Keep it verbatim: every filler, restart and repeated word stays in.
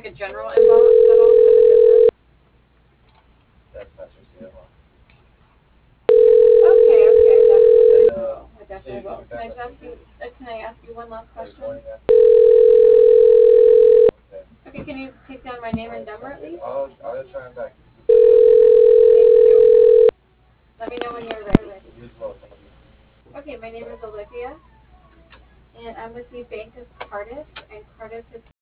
like a general inbox at all for the business? That's not your C M O. Okay, okay, definitely. And, uh, I will. I definitely Steve, will. can Can I you just pass ask that you? Uh, can I ask you one last Good question? morning, yeah. Okay. Okay, can you take down my name and Alright, number sounds at good. least? I'll, I'll try him back. Thank you. Let me know when you're ready. You as well, thank you. Okay, my name is Olivia, and I'm with the Bank of Cardiff, and Cardiff is